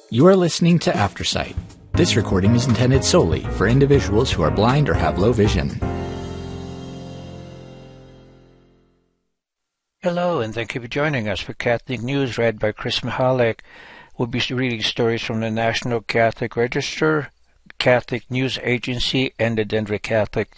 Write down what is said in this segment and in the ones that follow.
You are listening to Aftersight. This recording is intended solely for individuals who are blind or have low vision. Hello, and thank you for joining us for Catholic News, read by Chris Mahalik. We'll be reading stories from the National Catholic Register, Catholic News Agency, and the Denver Catholic.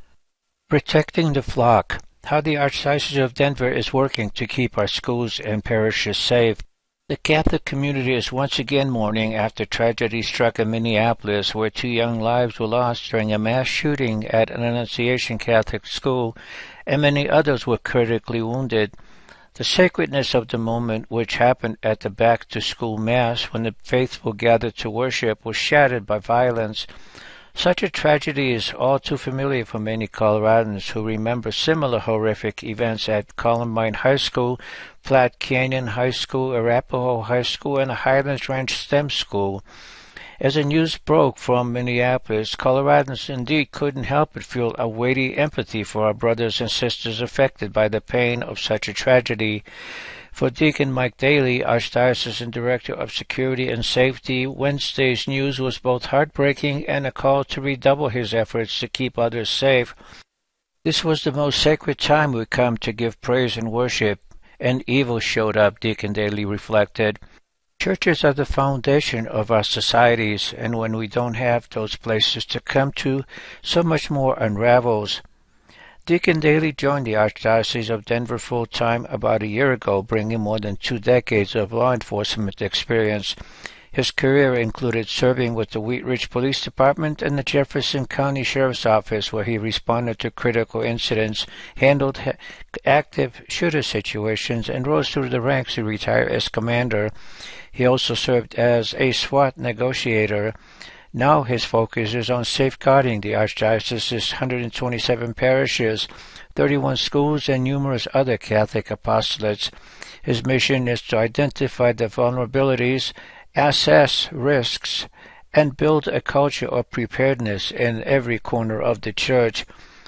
Protecting the Flock: How the Archdiocese of Denver is working to keep our schools and parishes safe. The Catholic community is once again mourning after tragedy struck in Minneapolis, where 2 young lives were lost during a mass shooting at an Annunciation Catholic school, and many others were critically wounded. The sacredness of the moment, which happened at the back-to-school Mass when the faithful gathered to worship, was shattered by violence. Such a tragedy is all too familiar for many Coloradans who remember similar horrific events at Columbine High School, Platte Canyon High School, Arapahoe High School, and the Highlands Ranch STEM School. As the news broke from Minneapolis, Coloradans indeed couldn't help but feel a weighty empathy for our brothers and sisters affected by the pain of such a tragedy. For Deacon Mike Daly, Archdiocesan Director of Security and Safety, Wednesday's news was both heartbreaking and a call to redouble his efforts to keep others safe. This was the most sacred time we come to give praise and worship, and evil showed up, Deacon Daly reflected. Churches are the foundation of our societies, and when we don't have those places to come to, so much more unravels. Deacon Daly joined the Archdiocese of Denver full-time about a year ago, bringing more than 2 decades of law enforcement experience. His career included serving with the Wheat Ridge Police Department and the Jefferson County Sheriff's Office, where he responded to critical incidents, handled active shooter situations, and rose through the ranks to retire as commander. He also served as a SWAT negotiator. Now his focus is on safeguarding the Archdiocese's 127 parishes, 31 schools, and numerous other Catholic apostolates. His mission is to identify the vulnerabilities, assess risks, and build a culture of preparedness in every corner of the church.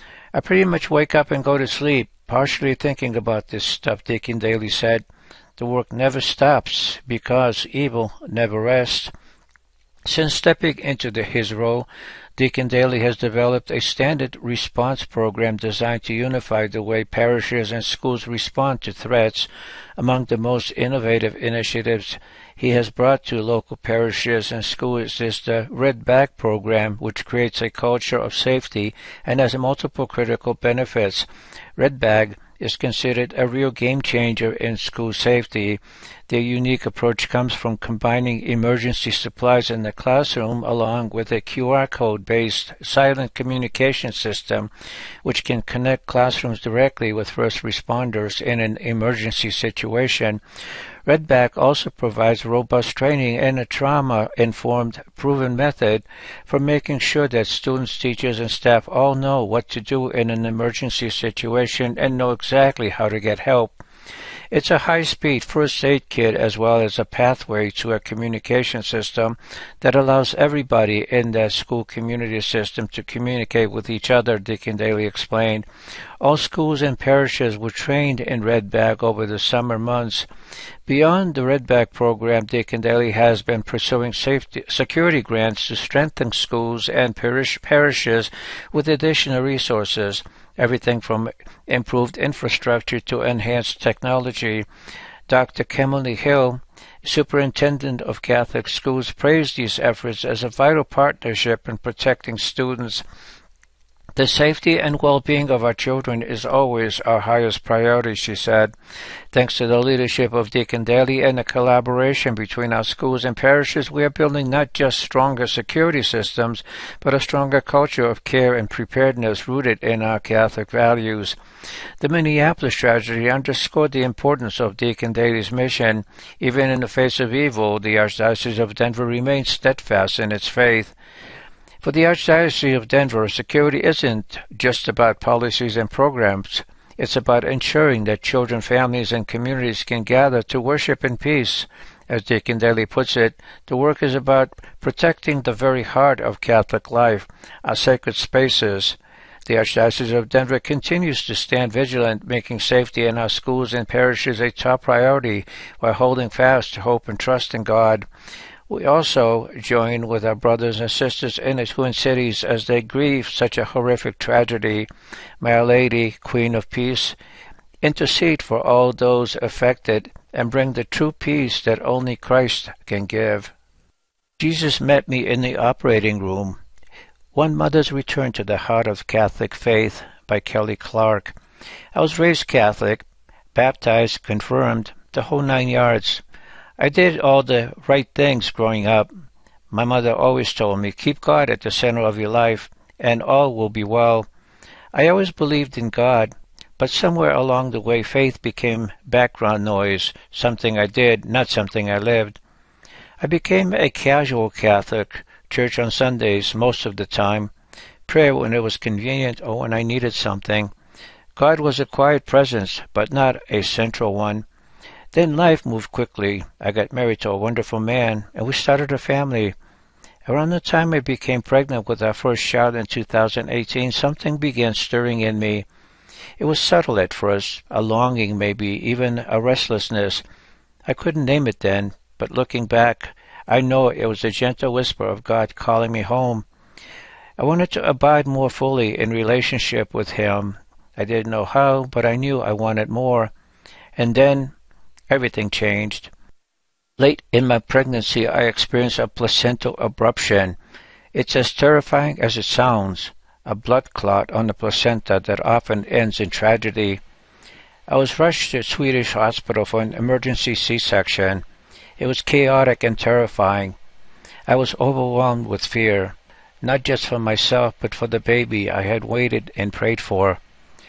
I pretty much wake up and go to sleep, partially thinking about this stuff, Deacon Daly said. The work never stops because evil never rests. Since stepping into his role, Deacon Daly has developed a standard response program designed to unify the way parishes and schools respond to threats. Among the most innovative initiatives he has brought to local parishes and schools is the Red Bag program, which creates a culture of safety and has multiple critical benefits. Red Bag is considered a real game changer in school safety. Their unique approach comes from combining emergency supplies in the classroom along with a QR code-based silent communication system which can connect classrooms directly with first responders in an emergency situation. Red Bag also provides robust training and a trauma-informed, proven method for making sure that students, teachers, and staff all know what to do in an emergency situation and know exactly how to get help. It's a high-speed first aid kit as well as a pathway to a communication system that allows everybody in that school community system to communicate with each other, Deacon Daly explained. All schools and parishes were trained in Red Bag over the summer months. Beyond the Red Bag program, Deacon Daly has been pursuing security grants to strengthen schools and parishes with additional resources, everything from improved infrastructure to enhanced technology. Dr. Kimberly Hill, Superintendent of Catholic Schools, praised these efforts as a vital partnership in protecting students. The safety and well-being of our children is always our highest priority, she said. Thanks to the leadership of Deacon Daly and the collaboration between our schools and parishes, we are building not just stronger security systems, but a stronger culture of care and preparedness rooted in our Catholic values. The Minneapolis tragedy underscored the importance of Deacon Daly's mission. Even in the face of evil, the Archdiocese of Denver remains steadfast in its faith. For the Archdiocese of Denver, security isn't just about policies and programs. It's about ensuring that children, families, and communities can gather to worship in peace. As Deacon Daly puts it, the work is about protecting the very heart of Catholic life, our sacred spaces. The Archdiocese of Denver continues to stand vigilant, making safety in our schools and parishes a top priority while holding fast to hope and trust in God. We also join with our brothers and sisters in the Twin Cities as they grieve such a horrific tragedy. May Our Lady, Queen of Peace, intercede for all those affected and bring the true peace that only Christ can give. Jesus met me in the operating room. One Mother's Return to the Heart of Catholic Faith by Kelly Clark. I was raised Catholic, baptized, confirmed, the whole 9 yards. I did all the right things growing up. My mother always told me, keep God at the center of your life, and all will be well. I always believed in God, but somewhere along the way faith became background noise, something I did, not something I lived. I became a casual Catholic, church on Sundays most of the time, prayer when it was convenient or when I needed something. God was a quiet presence, but not a central one. Then life moved quickly. I got married to a wonderful man, and we started a family. Around the time I became pregnant with our first child in 2018, something began stirring in me. It was subtle at first, a longing maybe, even a restlessness. I couldn't name it then, but looking back, I know it was a gentle whisper of God calling me home. I wanted to abide more fully in relationship with Him. I didn't know how, but I knew I wanted more. And then everything changed. Late in my pregnancy, I experienced a placental abruption. It's as terrifying as it sounds, a blood clot on the placenta that often ends in tragedy. I was rushed to a Swedish hospital for an emergency C-section. It was chaotic and terrifying. I was overwhelmed with fear, not just for myself, but for the baby I had waited and prayed for.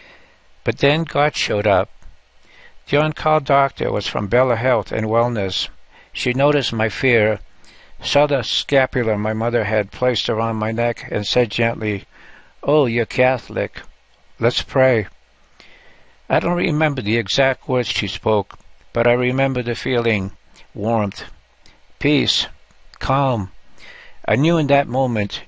But then God showed up. The on-call doctor was from Bella Health and Wellness. She noticed my fear, saw the scapula my mother had placed around my neck, and said gently, "Oh, you're Catholic. Let's pray." I don't remember the exact words she spoke, but I remember the feeling, warmth, peace, calm. I knew in that moment,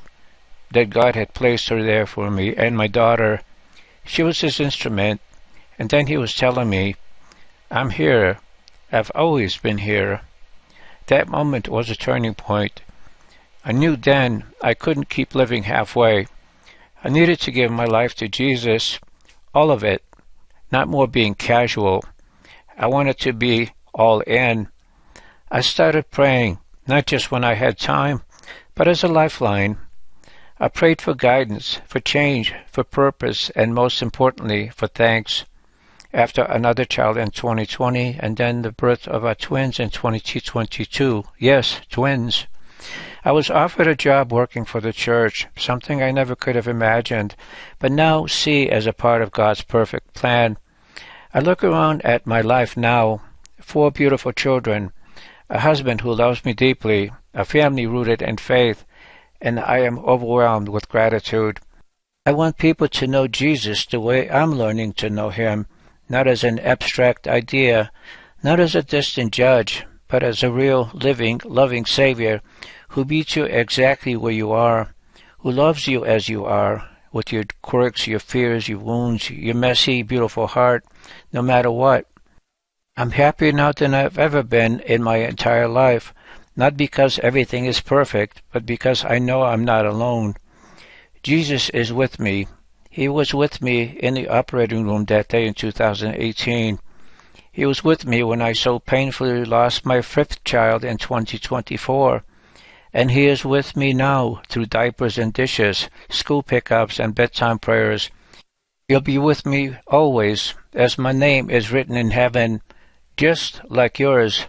that God had placed her there for me and my daughter. She was His instrument, and then He was telling me, "I'm here. I've always been here." That moment was a turning point. I knew then I couldn't keep living halfway. I needed to give my life to Jesus, all of it, not more being casual. I wanted to be all in. I started praying, not just when I had time, but as a lifeline. I prayed for guidance, for change, for purpose, and most importantly, for thanks. After another child in 2020, and then the birth of our twins in 2022. Yes, twins. I was offered a job working for the church, something I never could have imagined, but now see as a part of God's perfect plan. I look around at my life now, 4 beautiful children, a husband who loves me deeply, a family rooted in faith, and I am overwhelmed with gratitude. I want people to know Jesus the way I'm learning to know Him, not as an abstract idea, not as a distant judge, but as a real, living, loving Savior who meets you exactly where you are, who loves you as you are, with your quirks, your fears, your wounds, your messy, beautiful heart, no matter what. I'm happier now than I've ever been in my entire life, not because everything is perfect, but because I know I'm not alone. Jesus is with me. He was with me in the operating room that day in 2018. He was with me when I so painfully lost my 5th child in 2024. And He is with me now through diapers and dishes, school pickups and bedtime prayers. He'll be with me always, as my name is written in heaven, just like yours.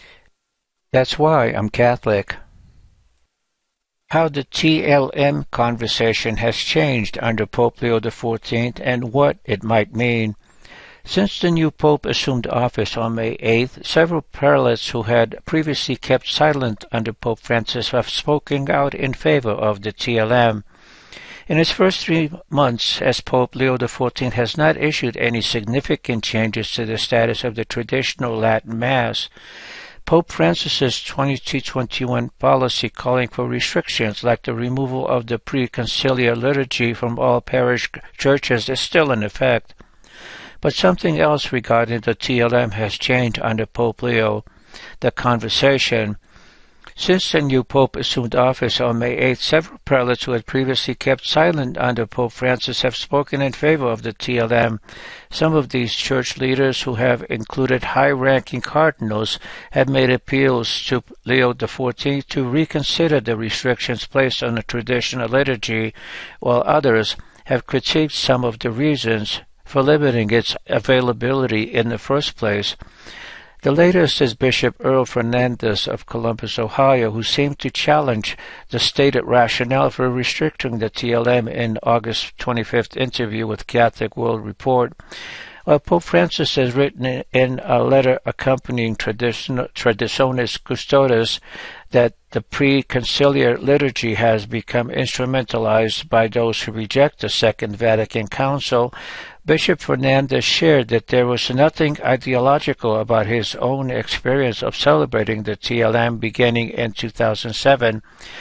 That's why I'm Catholic. How the TLM conversation has changed under Pope Leo XIV and what it might mean. Since the new Pope assumed office on May 8th, several prelates who had previously kept silent under Pope Francis have spoken out in favor of the TLM. In his first 3 months as Pope, Leo XIV has not issued any significant changes to the status of the traditional Latin Mass. Pope Francis's 2021 policy calling for restrictions like the removal of the pre-conciliar liturgy from all parish churches is still in effect. But something else regarding the TLM has changed under Pope Leo. The conversation. Since the new Pope assumed office on May 8, several prelates who had previously kept silent under Pope Francis have spoken in favor of the TLM. Some of these church leaders, who have included high-ranking cardinals, have made appeals to Leo XIV to reconsider the restrictions placed on the traditional liturgy, while others have critiqued some of the reasons for limiting its availability in the first place. The latest is Bishop Earl Fernandez of Columbus, Ohio, who seemed to challenge the stated rationale for restricting the TLM in August 25th interview with Catholic World Report. While Pope Francis has written in a letter accompanying Traditionis Custodes that the pre-conciliar liturgy has become instrumentalized by those who reject the Second Vatican Council, Bishop Fernandez shared that there was nothing ideological about his own experience of celebrating the TLM beginning in 2007.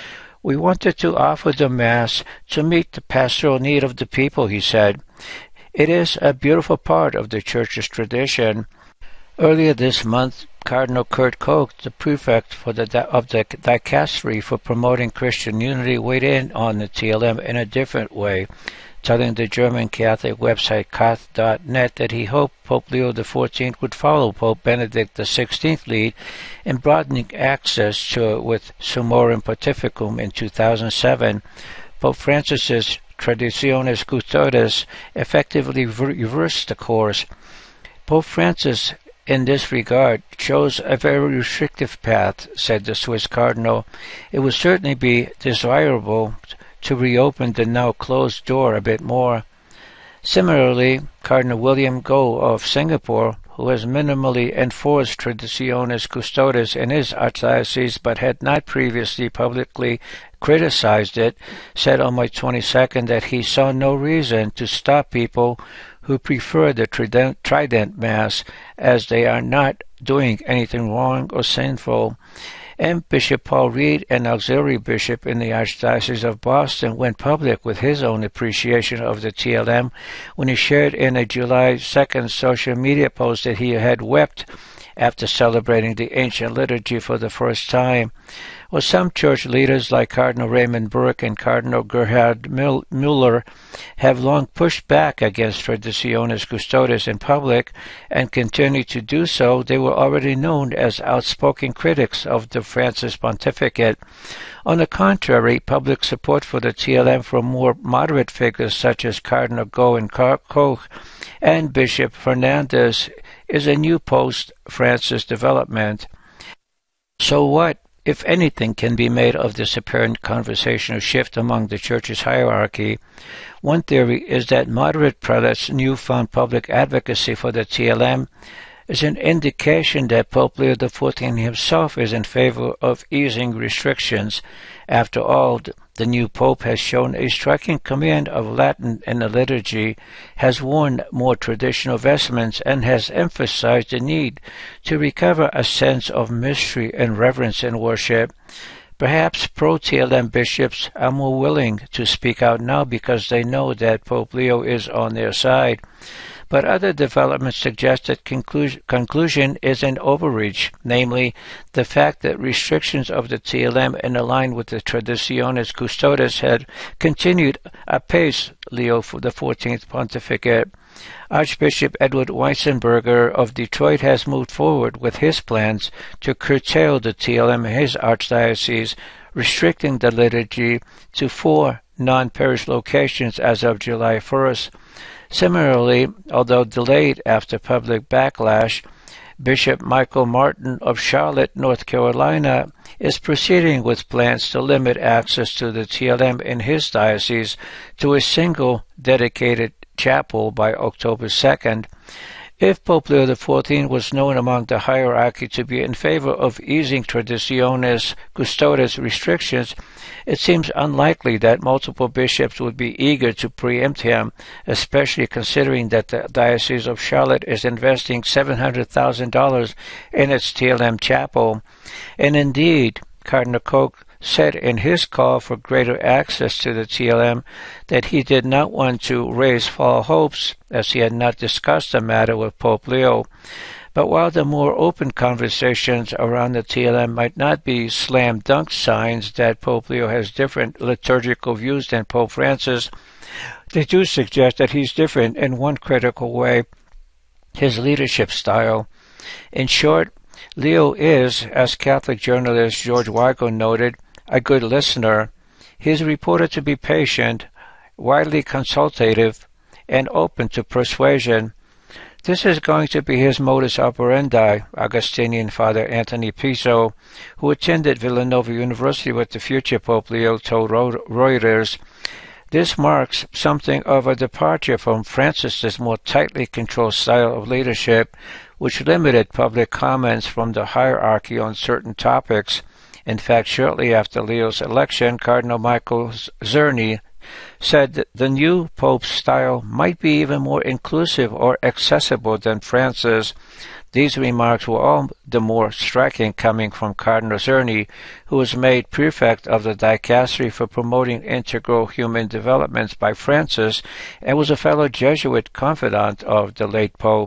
We wanted to offer the Mass to meet the pastoral need of the people, he said. It is a beautiful part of the Church's tradition. Earlier this month, Cardinal Kurt Koch, the prefect of the dicastery for promoting Christian unity, weighed in on the TLM in a different way, telling the German Catholic website Kath.net that he hoped Pope Leo XIV would follow Pope Benedict XVI lead in broadening access to it with Summorum Pontificum in 2007. Pope Francis's Traditionis Custodes effectively reversed the course. Pope Francis, in this regard, chose a very restrictive path, said the Swiss cardinal. It would certainly be desirable to reopen the now closed door a bit more. Similarly, Cardinal William Goh of Singapore, who has minimally enforced Traditionis Custodes in his archdiocese but had not previously publicly criticized it, said on May 22nd that he saw no reason to stop people who prefer the Trident Mass, as they are not doing anything wrong or sinful. And Bishop Paul Reed, an auxiliary bishop in the Archdiocese of Boston, went public with his own appreciation of the TLM when he shared in a July 2nd social media post that he had wept after celebrating the ancient liturgy for the first time. Well, some church leaders like Cardinal Raymond Burke and Cardinal Gerhard Müller have long pushed back against Traditionis Custodes in public and continue to do so. They were already known as outspoken critics of the Francis pontificate. On the contrary, public support for the TLM from more moderate figures such as Cardinal Goh and Koch and Bishop Fernandez is a new post-Francis development. So what, if anything, can be made of this apparent conversational shift among the Church's hierarchy? One theory is that moderate prelates' newfound public advocacy for the TLM is an indication that Pope Leo XIV himself is in favor of easing restrictions. After all, the new Pope has shown a striking command of Latin in the liturgy, has worn more traditional vestments, and has emphasized the need to recover a sense of mystery and reverence in worship. Perhaps pro-TLM bishops are more willing to speak out now because they know that Pope Leo is on their side. But other developments suggest that conclusion is an overreach, namely the fact that restrictions of the TLM in line with the Traditionis Custodes had continued apace Leo XIV pontificate. Archbishop Edward Weisenberger of Detroit has moved forward with his plans to curtail the TLM in his archdiocese, restricting the liturgy to 4 non-parish locations as of July 1st. Similarly, although delayed after public backlash, Bishop Michael Martin of Charlotte, North Carolina, is proceeding with plans to limit access to the TLM in his diocese to a single dedicated chapel by October 2nd. If Pope Leo XIV was known among the hierarchy to be in favor of easing Traditionis Custodes restrictions, it seems unlikely that multiple bishops would be eager to preempt him, especially considering that the Diocese of Charlotte is investing $700,000 in its TLM chapel. And indeed, Cardinal Koch said in his call for greater access to the TLM that he did not want to raise false hopes, as he had not discussed the matter with Pope Leo. But while the more open conversations around the TLM might not be slam dunk signs that Pope Leo has different liturgical views than Pope Francis, they do suggest that he's different in one critical way: his leadership style. In short, Leo is, as Catholic journalist George Weigel noted, a good listener. He is reported to be patient, widely consultative, and open to persuasion. This is going to be his modus operandi, Augustinian Father Anthony Piso, who attended Villanova University with the future Pope Leo, told Reuters. This marks something of a departure from Francis's more tightly controlled style of leadership, which limited public comments from the hierarchy on certain topics. In fact, shortly after Leo's election, Cardinal Michael Zerny said that the new Pope's style might be even more inclusive or accessible than Francis. These remarks were all the more striking coming from Cardinal Zerny, who was made prefect of the dicastery for promoting integral human developments by Francis and was a fellow Jesuit confidant of the late Pope.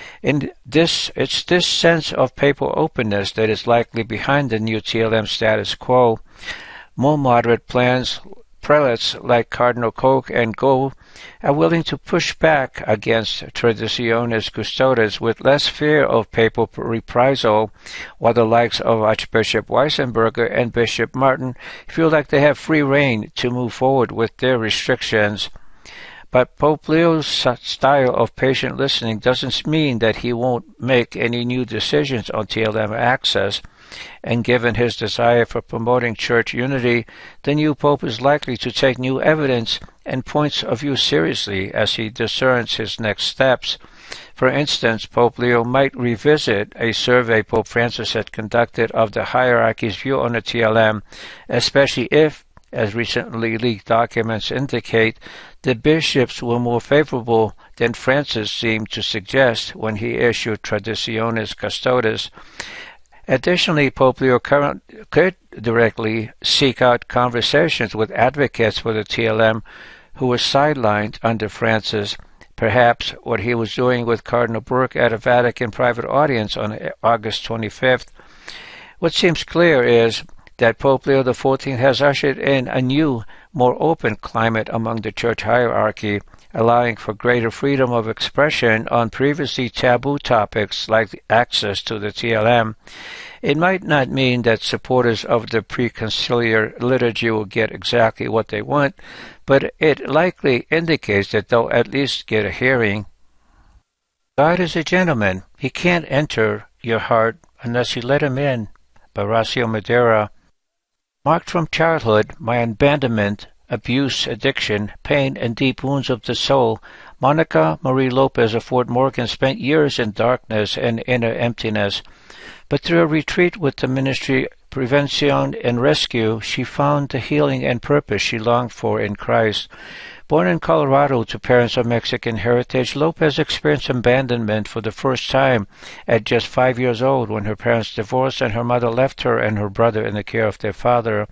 It's this sense of papal openness that is likely behind the new TLM status quo. More moderate prelates like Cardinal Koch and Go are willing to push back against Traditionis Custodes with less fear of papal reprisal, while the likes of Archbishop Weissenberger and Bishop Martin feel like they have free rein to move forward with their restrictions. But Pope Leo's style of patient listening doesn't mean that he won't make any new decisions on TLM access, and given his desire for promoting church unity, the new Pope is likely to take new evidence and points of view seriously as he discerns his next steps. For instance, Pope Leo might revisit a survey Pope Francis had conducted of the hierarchy's view on the TLM, especially if, as recently leaked documents indicate, the bishops were more favorable than Francis seemed to suggest when he issued Traditionis Custodes. Additionally, Pope Leo could directly seek out conversations with advocates for the TLM who were sidelined under Francis, perhaps what he was doing with Cardinal Burke at a Vatican private audience on August 25th. What seems clear is that Pope Leo XIV has ushered in a new, more open climate among the church hierarchy, allowing for greater freedom of expression on previously taboo topics like access to the TLM. It might not mean that supporters of the preconciliar liturgy will get exactly what they want, but it likely indicates that they'll at least get a hearing. God is a gentleman. He can't enter your heart unless you let him in. By Horacio Madeira. Marked from childhood, my abandonment, abuse, addiction, pain, and deep wounds of the soul, Monica Marie Lopez of Fort Morgan spent years in darkness and inner emptiness. But through a retreat with the ministry Prevention and Rescue, she found the healing and purpose she longed for in Christ. Born in Colorado to parents of Mexican heritage, Lopez experienced abandonment for the first time at just 5 years old when her parents divorced and her mother left her and her brother in the care of their father.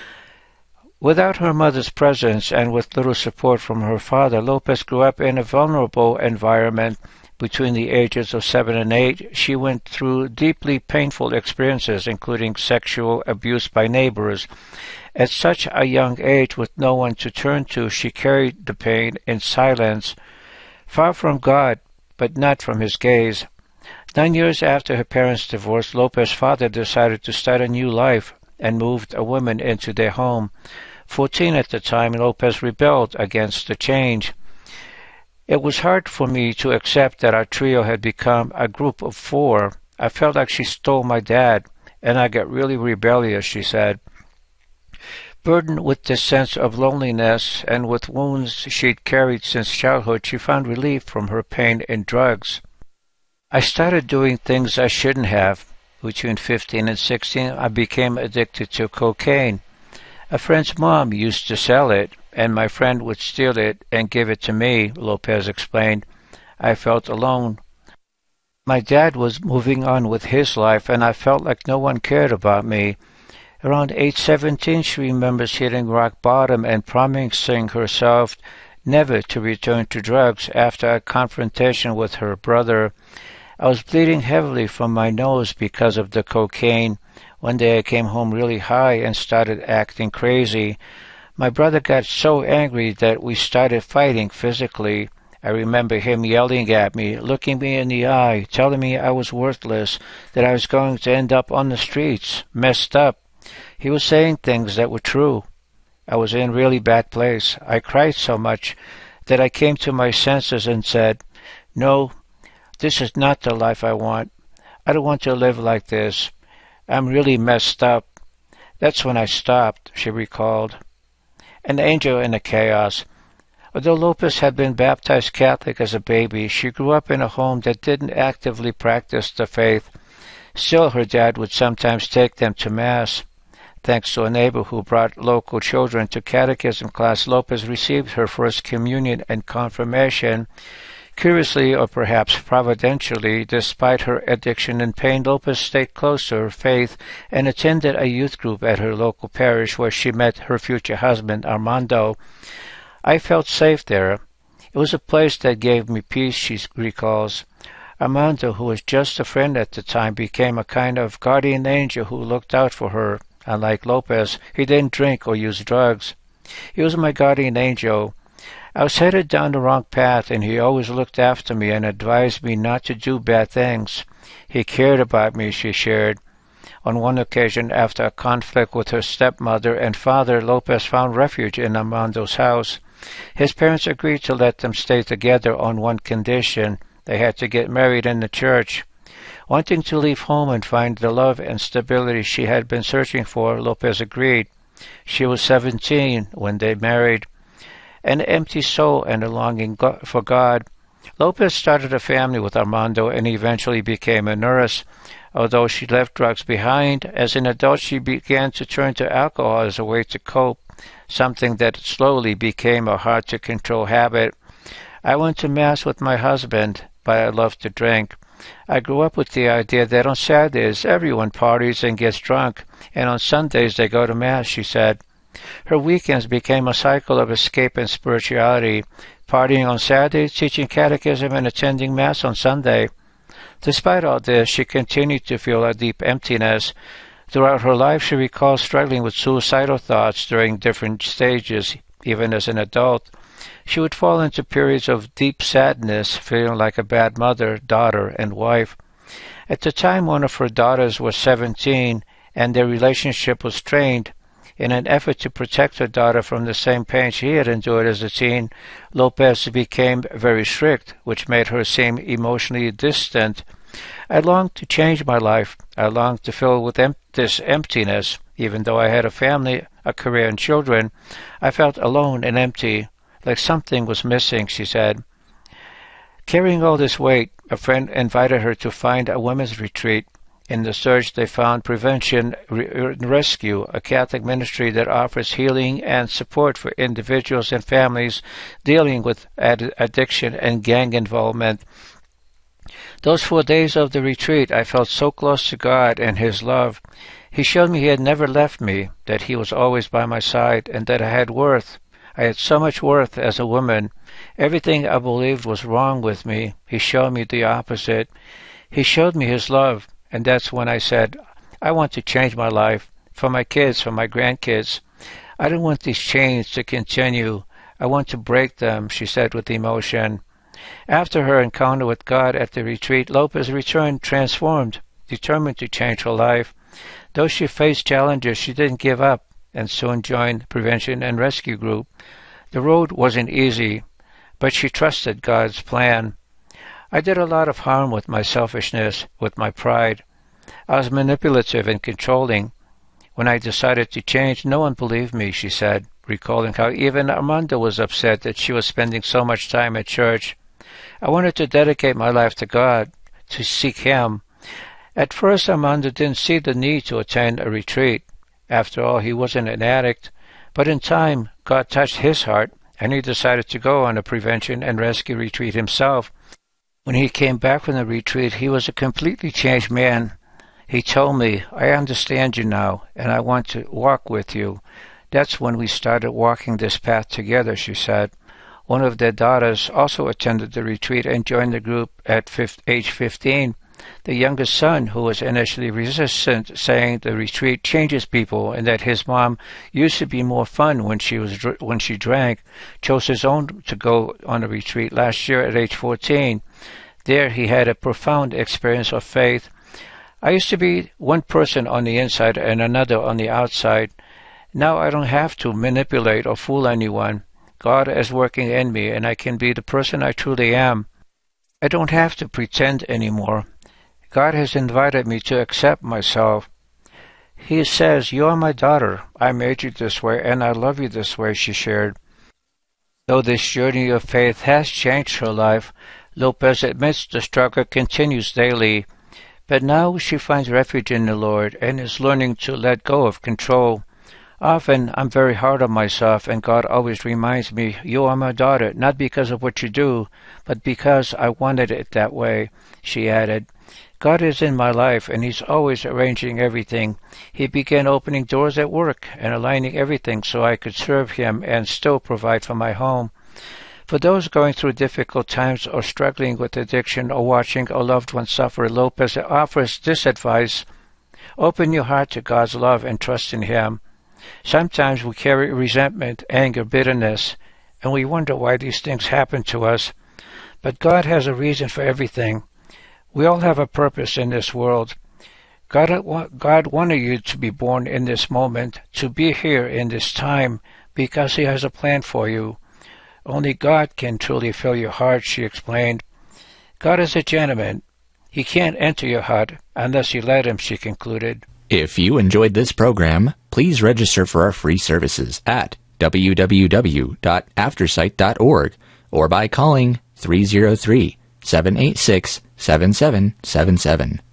Without her mother's presence and with little support from her father, Lopez grew up in a vulnerable environment. Between the ages of 7 and 8, she went through deeply painful experiences, including sexual abuse by neighbors. At such a young age, with no one to turn to, she carried the pain in silence, far from God, but not from his gaze. 9 years after her parents' divorce, Lopez's father decided to start a new life and moved a woman into their home. 14 at the time, Lopez rebelled against the change. It was hard for me to accept that our trio had become a group of 4. I felt like she stole my dad, and I got really rebellious, she said. Burdened with this sense of loneliness and with wounds she'd carried since childhood, she found relief from her pain in drugs. I started doing things I shouldn't have. Between 15 and 16, I became addicted to cocaine. A friend's mom used to sell it, and my friend would steal it and give it to me, Lopez explained. I felt alone. My dad was moving on with his life, and I felt like no one cared about me. Around age 17, she remembers hitting rock bottom and promising herself never to return to drugs after a confrontation with her brother. I was bleeding heavily from my nose because of the cocaine. One day I came home really high and started acting crazy. My brother got so angry that we started fighting physically. I remember him yelling at me, looking me in the eye, telling me I was worthless, that I was going to end up on the streets, messed up. He was saying things that were true. I was in a really bad place. I cried so much that I came to my senses and said, "No, this is not the life I want. I don't want to live like this. I'm really messed up." That's when I stopped, she recalled. An angel in the chaos. Although Lopez had been baptized Catholic as a baby, she grew up in a home that didn't actively practice the faith. Still, her dad would sometimes take them to Mass. Thanks to a neighbor who brought local children to catechism class, Lopez received her first communion and confirmation. Curiously, or perhaps providentially, despite her addiction and pain, Lopez stayed close to her faith and attended a youth group at her local parish where she met her future husband, Armando. I felt safe there. It was a place that gave me peace, she recalls. Armando, who was just a friend at the time, became a kind of guardian angel who looked out for her. Unlike Lopez, he didn't drink or use drugs. He was my guardian angel. I was headed down the wrong path, and he always looked after me and advised me not to do bad things. He cared about me, she shared. On one occasion, after a conflict with her stepmother and father, Lopez found refuge in Armando's house. His parents agreed to let them stay together on one condition: they had to get married in the church. Wanting to leave home and find the love and stability she had been searching for, Lopez agreed. She was 17 when they married. An empty soul and a longing for God. Lopez started a family with Armando and eventually became a nurse. Although she left drugs behind, as an adult she began to turn to alcohol as a way to cope, something that slowly became a hard-to-control habit. I went to Mass with my husband, but I loved to drink. I grew up with the idea that on Saturdays everyone parties and gets drunk, and on Sundays they go to Mass, she said. Her weekends became a cycle of escape and spirituality, partying on Saturday, teaching catechism, and attending Mass on Sunday. Despite all this, she continued to feel a deep emptiness. Throughout her life, she recalls struggling with suicidal thoughts during different stages, even as an adult. She would fall into periods of deep sadness, feeling like a bad mother, daughter, and wife. At the time, one of her daughters was 17, and their relationship was strained. In an effort to protect her daughter from the same pain she had endured as a teen, Lopez became very strict, which made her seem emotionally distant. I longed to change my life. I longed to fill with this emptiness. Even though I had a family, a career, and children, I felt alone and empty, like something was missing, she said. Carrying all this weight, a friend invited her to find a women's retreat. In the search, they found Prevention and Rescue, a Catholic ministry that offers healing and support for individuals and families dealing with addiction and gang involvement. Those 4 days of the retreat, I felt so close to God and His love. He showed me He had never left me, that He was always by my side, and that I had worth. I had so much worth as a woman. Everything I believed was wrong with me. He showed me the opposite. He showed me His love. And that's when I said, I want to change my life, for my kids, for my grandkids. I don't want these chains to continue. I want to break them, she said with emotion. After her encounter with God at the retreat, Lopez returned transformed, determined to change her life. Though she faced challenges, she didn't give up and soon joined Prevention and Rescue Group. The road wasn't easy, but she trusted God's plan. I did a lot of harm with my selfishness, with my pride. I was manipulative and controlling. When I decided to change, no one believed me, she said, recalling how even Armando was upset that she was spending so much time at church. I wanted to dedicate my life to God, to seek Him. At first, Armando didn't see the need to attend a retreat. After all, he wasn't an addict. But in time, God touched his heart, and he decided to go on a Prevention and Rescue retreat himself. When he came back from the retreat, he was a completely changed man. He told me, I understand you now, and I want to walk with you. That's when we started walking this path together, she said. One of their daughters also attended the retreat and joined the group at age 15. The youngest son, who was initially resistant, saying the retreat changes people and that his mom used to be more fun when she drank, chose his own to go on a retreat last year at age 14. There he had a profound experience of faith. I used to be one person on the inside and another on the outside. Now I don't have to manipulate or fool anyone. God is working in me, and I can be the person I truly am. I don't have to pretend anymore. God has invited me to accept myself. He says, "You are my daughter. I made you this way, and I love you this way," she shared. Though this journey of faith has changed her life, Lopez admits the struggle continues daily. But now she finds refuge in the Lord and is learning to let go of control. Often I'm very hard on myself, and God always reminds me, "You are my daughter, not because of what you do, but because I wanted it that way," she added. God is in my life, and He's always arranging everything. He began opening doors at work and aligning everything so I could serve Him and still provide for my home. For those going through difficult times or struggling with addiction or watching a loved one suffer, Lopez offers this advice: open your heart to God's love and trust in Him. Sometimes we carry resentment, anger, bitterness, and we wonder why these things happen to us. But God has a reason for everything. We all have a purpose in this world. God wanted you to be born in this moment, to be here in this time, because He has a plan for you. Only God can truly fill your heart, she explained. God is a gentleman. He can't enter your heart unless you let Him, she concluded. If you enjoyed this program, please register for our free services at www.aftersight.org or by calling 303-786-7777.